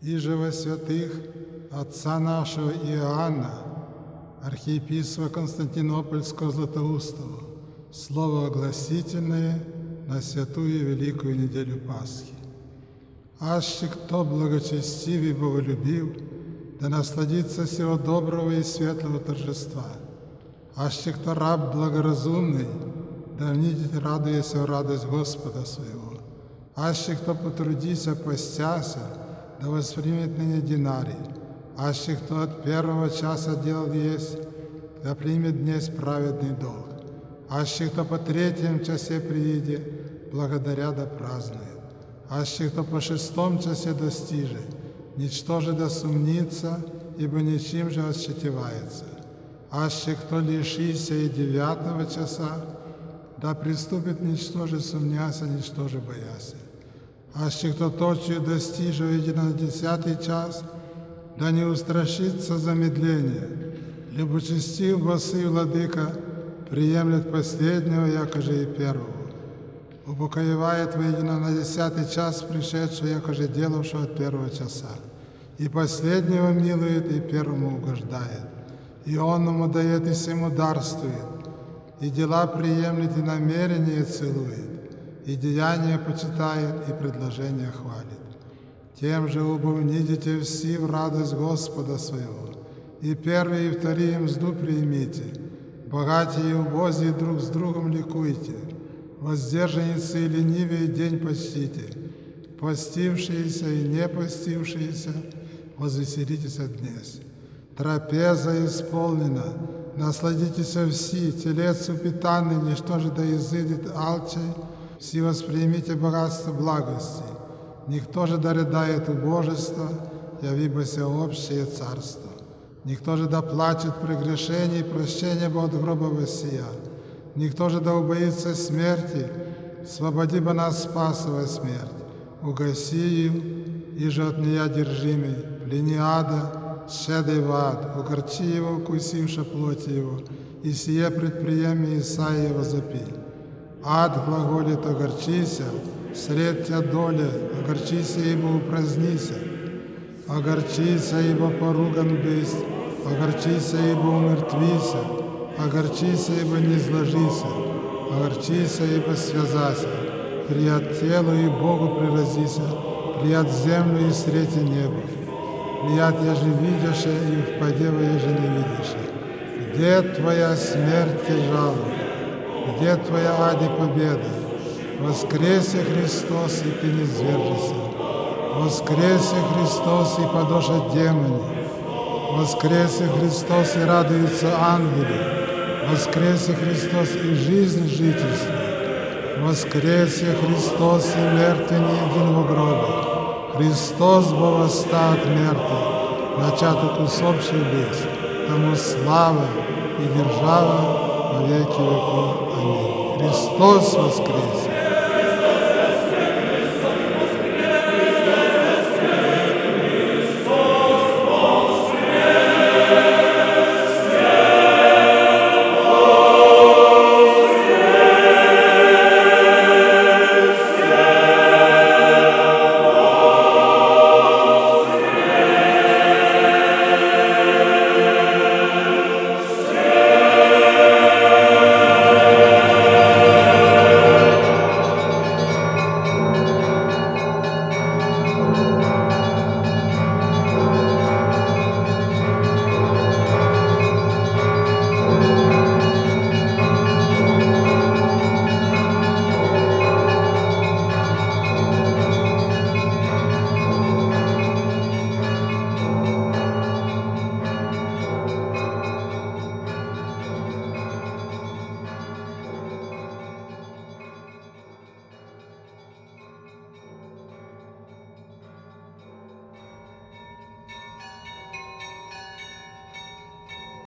иже во святых отца нашего Иоанна, архиепископа Константинопольского Златоустого, слово огласительное на святую Великую неделю Пасхи. Аще кто благочестив и боголюбив, да насладится всего доброго и светлого торжества. Аще кто раб благоразумный, да внидит радуясь в радость Господа своего. Аще кто потрудися, постяся, да воспримет ныне динарий. Аще кто от первого часа делал есть, да примет днесь праведный долг. Аще кто по третьем часе прииде, благодаря да празднует. Аще кто по шестом часе достиже, ничто же да сумнится, ибо ничем же отщетевается. Аще кто лишися и 9 часа, да приступит ничто же сумняся, ничто же бояся. Аще кто точью достиже выйдет на 10 час, да не устрашится замедления. Любочестив босый владыка приемлет последнего, якоже и первого. Упокоевает воедино на 10 час пришедшего, якоже делавшего от 1 часа. И последнего милует, и первому угождает. И онному дает, и всему дарствует. И дела приемлет, и намерения целует. И деяния почитает, и предложения хвалит. Тем же убовнидите все в радость Господа своего. И первые, и вторые мзду примите. Богатые и убогие друг с другом ликуйте. Воздержанницы и ленивые день почтите. Постившиеся и не постившиеся, возвеселитесь днесь. Трапеза исполнена, насладитесь все, телец упитанный, ничто же да изыдет алчей, все воспримите богатство благости. Никто же да рыдает убожество, явибося общее царство. Никто же да плачет прегрешений, прощения бы от гроба воссия. Никто же да убоится смерти, свободи бы нас спасова смерть. Угаси ее, иже от нея держимый, плени ада, щедай в ад, угорчи его, укусивши плоти его, и сие предприеми Исаия возопи. Ад глаголит, огорчися, сред тебя доля, огорчися, ибо упразднися. Огорчися, ибо поруган бысть, огорчися, ибо умертвися, огорчися, ибо не изложися, огорчися, ибо связася, прият телу и Богу приразися, прият землю и срети небо. Прият еже видяше, и впадева еже не видяше. Где твоя смерть тяжала? Где твоя ади победа? Воскресе Христос, и ты не звержися. Воскресе Христос, и подоша демони. Воскресе Христос, и радуются ангелы. Воскресе Христос, и жизнь жительствует. Воскресе Христос, и мертвый не един в гробе. Христос бо восста от мертвых, начаток усопший бысть, тому слава и держава во веки веков. Аминь. Христос воскресе!